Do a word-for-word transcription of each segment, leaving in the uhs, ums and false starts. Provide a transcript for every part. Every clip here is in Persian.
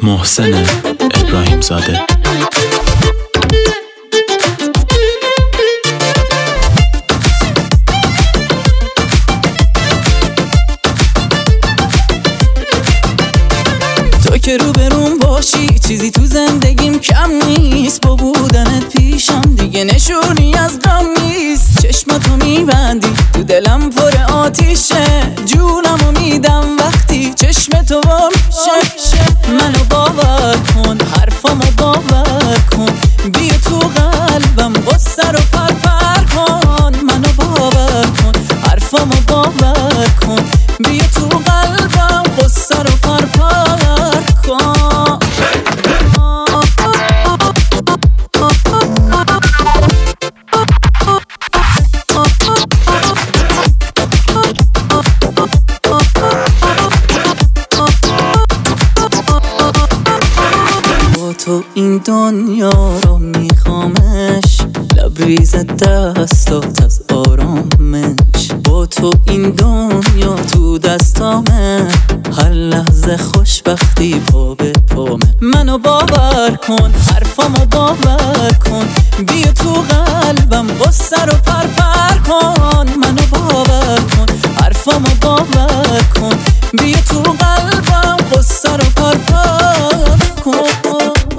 محسن ابراهیم زاده. تو که رو بروم باشی چیزی تو زندگیم کم نیست، با بودنت پیشم دیگه نشونی از غم نیست. چشماتو میبندی تو دلم پر آتیشه، جونمو میدم وقتی چشم تو وا میشه. منو باور کن، حرفامو باور کن، بیا تو قلبم غصه رو پر پر کن. منو باور کن، حرفامو باور کن، بیا تو قلبم غصه رو پر پر کن. تو این دنیا رو میخوامش، لبریز دستات از آرامش. با تو این دنیا تو دستامه، هر لحظه خوشبختی پا به پامه. منو باور کن، حرفامو باور کن، بیا تو قلبم غصه رو پر پر کن. منو باور کن، حرفامو باور کن، بیا تو قلبم غصه رو پر پر کن.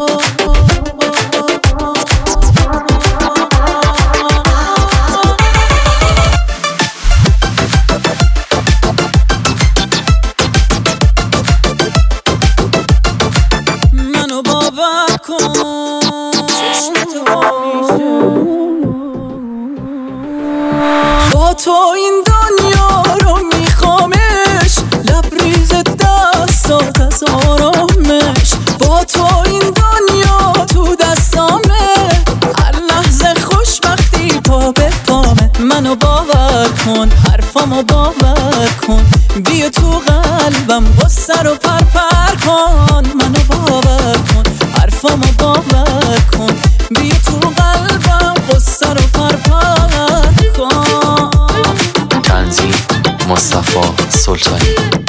منو باور کن، با تو این دنیا رو میخوامش، لبریز دستات از آرامش. با تو این دنیا تو دستامه، هر لحظه خوشبختی پا به پامه. منو باور کن، حرفامو باور کن، بیا تو قلبم غصه رو پر پر کن. منو باور کن، حرفامو باور کن، بیا تو قلبم غصه رو پر پر کن. تنظیم مصطفی سلطانی.